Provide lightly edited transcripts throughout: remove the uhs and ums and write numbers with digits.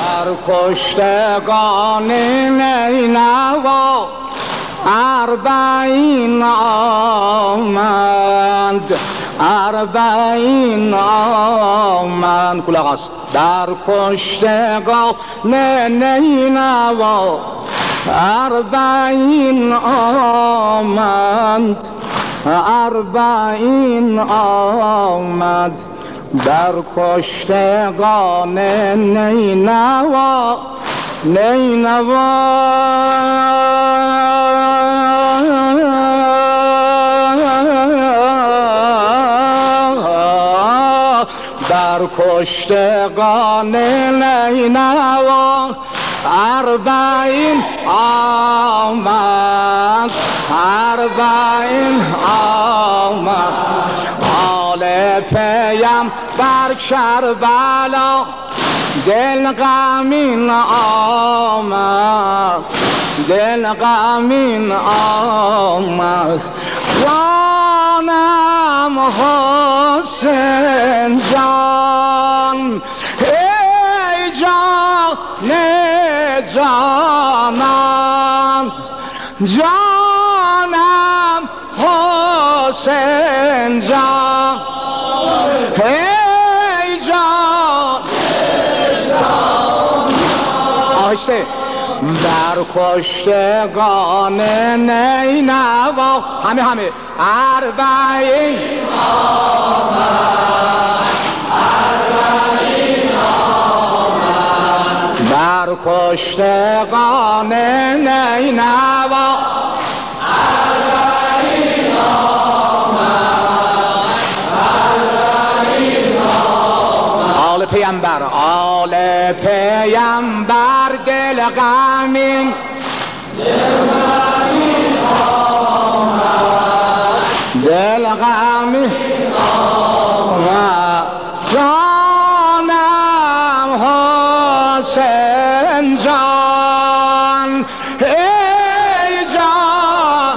بر کشتگان نینوا اربعین آمد، اربعین آمد. کل آقاست. در کشتگان نینوا اربعین آمد، اربعین آمد. در کشتگان نینوا نینوا در کشتگان نینوا اربعین آمد، اربعین آمد. آل پیم بر کربلا دل غمین آمد، دل غمین آمد. جانم حسین جان، ای جان جانم، جانم حسین جان، ای جان آهسته. در کشتگان نینوا همه اربعین آمد، اربعین آمد. در کشتگان نینوا اربعین آمد، اربعین آمد. آل پیامبر، آل پیامبر دل غمین، دل غمین آمد، دل غمین آمد. جانم حسین جان، ای جان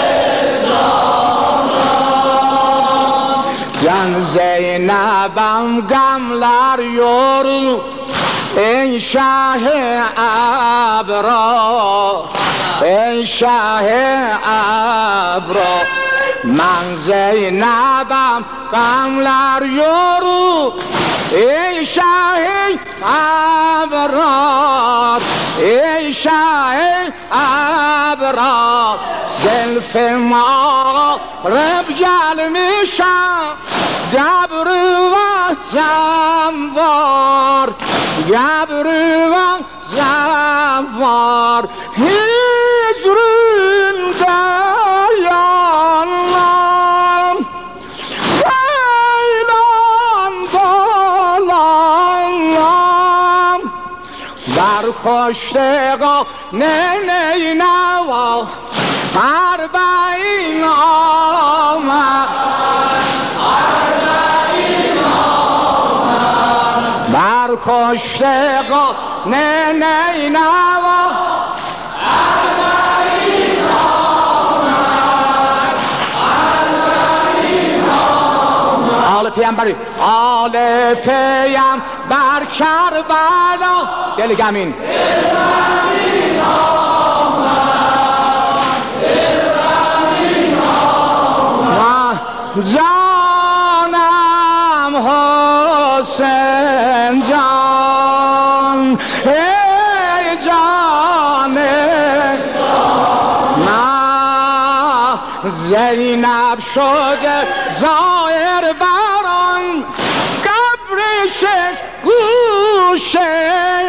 جان. زینبم گملر یورو ای شه ابرا، ای شه ابرا. من زینبم قملر یورو ای شه ابرا، ای شه ابرا. زلف ما رب گل میشم گبرو و زنوار، گبرو و زنوار. هجرون دیانم بیلان دالانم. در کشتگان نینوا اربعین آمد، اربعین آمد. در کشتگان نینوا اربعین آمد، اربعین آمد. آل پیامبر، آل پیامبر کربلا دل غمین، دل غمین آمد، دل غمین آمد. جانم حسین جان، ای جان نه. زینب شده ظاهر بران قبرشش گوشه،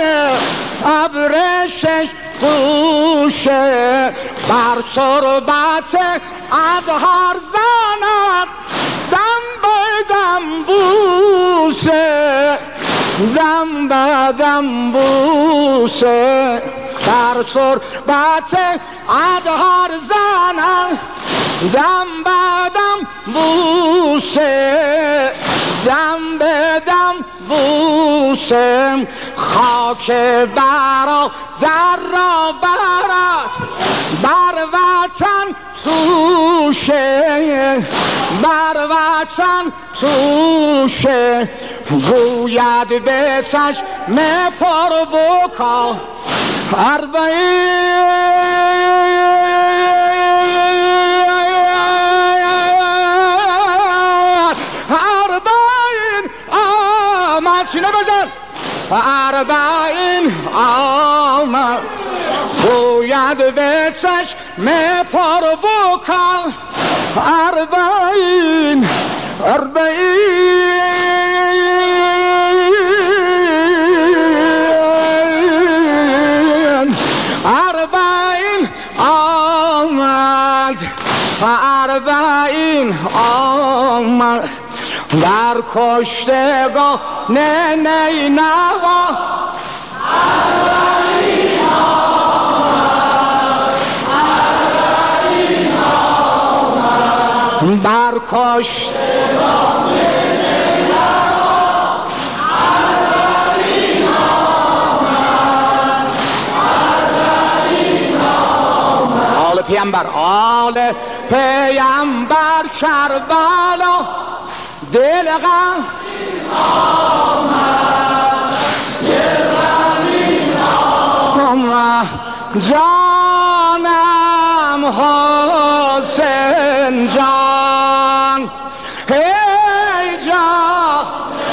قبرشش گوشه. بر تربت ادهار زند دم به دم بوسه، دم به دم بوسه. در تربت ادهار زند دم به دم بوسه، دم به دم بوسه. خاک برادر را برد بر وطن توشه، بر وطن توشه. گوید به چشم پر بکا اربعین آمد سینه بزن اربعین آمد گوید به چشم پر بکا اربعین اربعین آمد در کشتگاه نینوا اربعین آمد در کشتگاه نینوا اربعین آمد آل پیامبر پیامبر کربلا دل غم آمد جانم حسین جان ای جان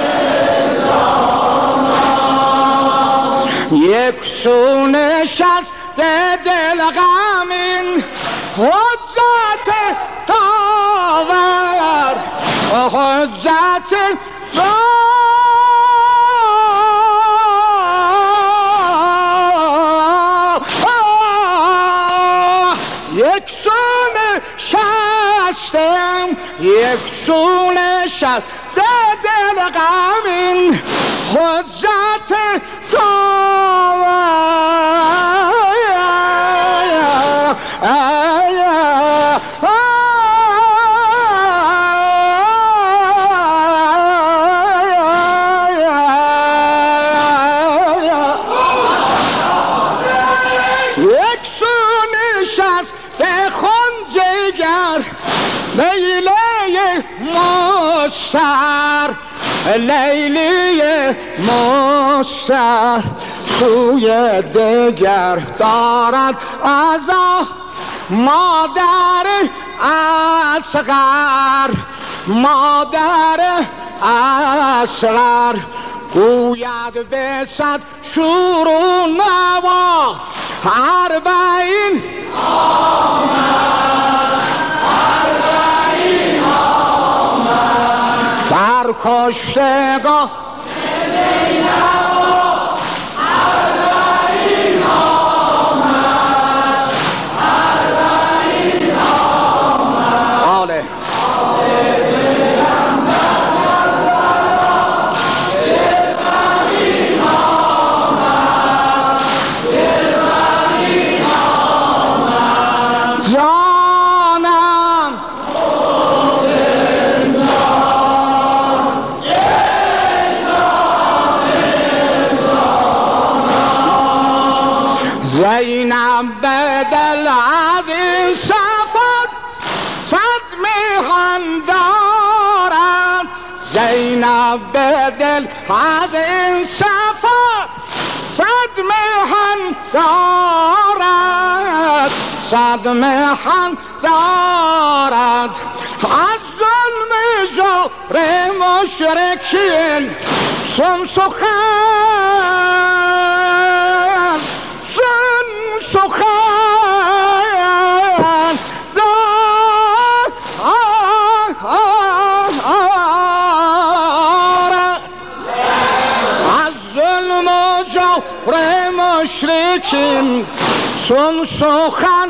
یک سو نشست دل غمین حجت داور حجت یک سو نشستم یک سو نشست دل غمین حجت لیلی مستر سوی دگر دارد عزا مادر اصغر مادر اصغر گوید به صد شور و نوا اربعین در کشتگاه نینوا اربعین آمد اربعین آمد آله زینب به دل از این سفر صد میهن دارد زینب به دل از این سفر صد میهن دارد صد میهن دارد از ظلم جور مشرکین سن سخن سخن دارد از ظلم و جور مشرکین سن سخن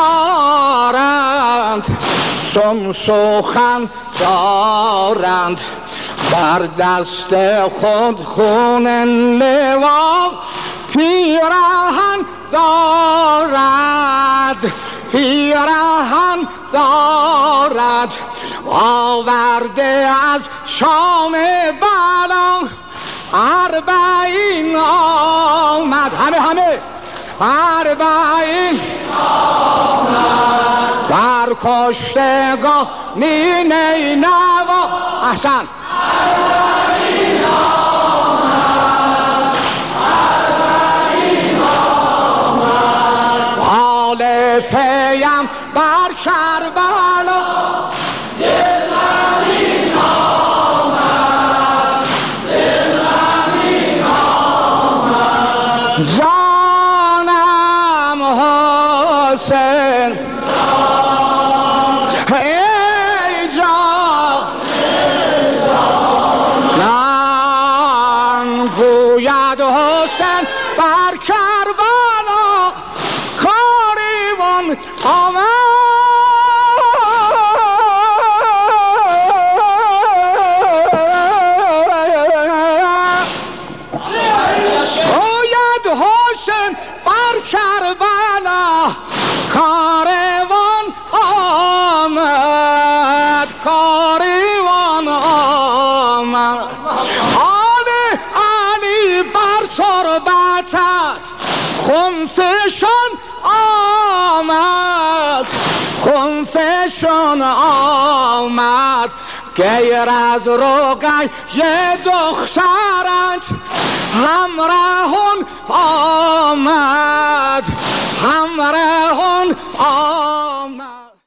دارند سن سخن دارند بر دست خود خون لوا پیراهن دارد پیراهن دارد آورده از شام بلا اربعین آمد همه اربعین آمد در کشتگاه نینوا احسن اربعین پیم بر کربلا دلم آمد جانم حسین ای جانم گوید حسین بر کربلا کاریوان آمد گوید حسین بر کربلا کاروان آمد کاروان آمد علی بر تربتت خنفشان آمد خنفشان آمد غیر از رقیه دخترت همراهون